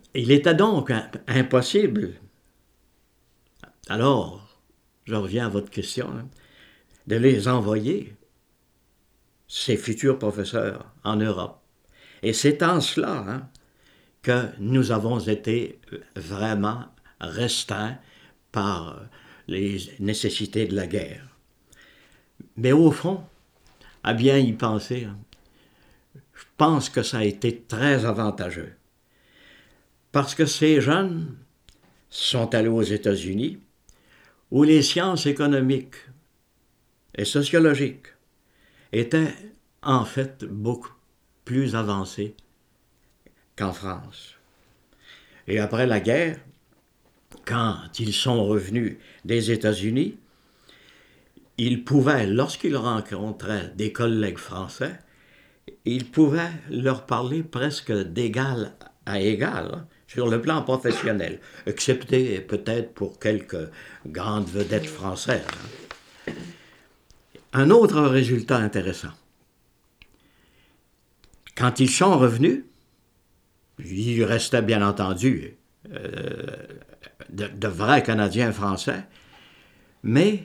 Il était donc impossible, alors, je reviens à votre question, hein, de les envoyer, ces futurs professeurs, en Europe. Et c'est en cela que nous avons été vraiment restreints par les nécessités de la guerre. Mais au fond, à bien y penser, je pense que ça a été très avantageux. Parce que ces jeunes sont allés aux États-Unis, où les sciences économiques et sociologiques étaient en fait beaucoup plus avancées qu'en France. Et après la guerre, quand ils sont revenus des États-Unis, ils pouvaient, lorsqu'ils rencontraient des collègues français, ils pouvaient leur parler presque d'égal à égal sur le plan professionnel, excepté peut-être pour quelques grandes vedettes françaises. Un autre résultat intéressant. Quand ils sont revenus, il restait bien entendu de vrais Canadiens français, mais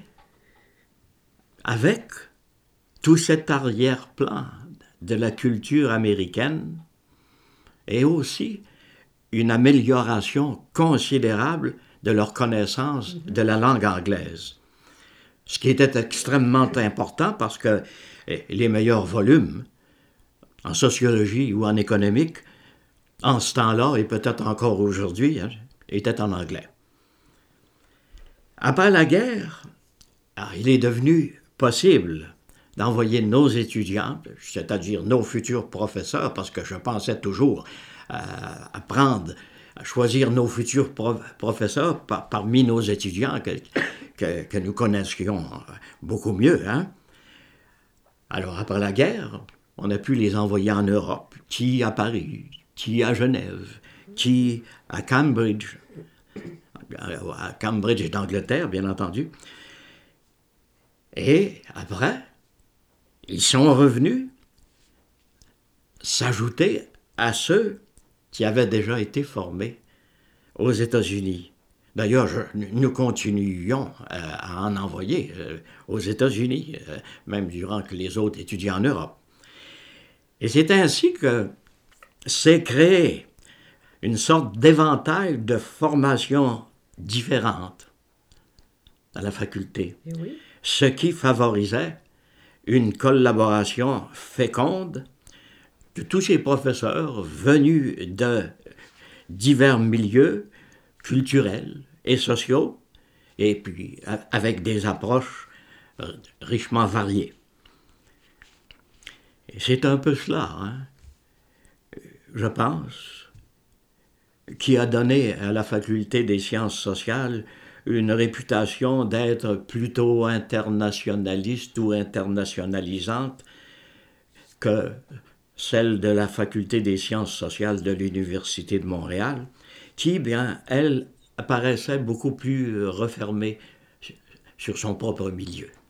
avec tout cet arrière-plan de la culture américaine et aussi une amélioration considérable de leur connaissance de la langue anglaise. Ce qui était extrêmement important parce que les meilleurs volumes en sociologie ou en économique, en ce temps-là et peut-être encore aujourd'hui, étaient en anglais. Après la guerre, il est devenu possible d'envoyer nos étudiants, c'est-à-dire nos futurs professeurs, parce que je pensais toujours à choisir nos futurs professeurs parmi nos étudiants que nous connaissions beaucoup mieux. Alors, après la guerre, on a pu les envoyer en Europe, qui à Paris, qui à Genève, qui à Cambridge d'Angleterre, bien entendu. Et après, ils sont revenus s'ajouter à ceux qui avaient déjà été formés aux États-Unis. D'ailleurs, nous continuions à en envoyer aux États-Unis, même durant que les autres étudiaient en Europe. Et c'est ainsi que s'est créé une sorte d'éventail de formations différentes à la faculté, oui. Ce qui favorisait une collaboration féconde de tous ces professeurs venus de divers milieux culturels et sociaux, et puis avec des approches richement variées. Et c'est un peu cela, je pense, qui a donné à la faculté des sciences sociales une réputation d'être plutôt internationaliste ou internationalisante que celle de la faculté des sciences sociales de l'Université de Montréal, qui, bien, elle, apparaissait beaucoup plus refermée sur son propre milieu.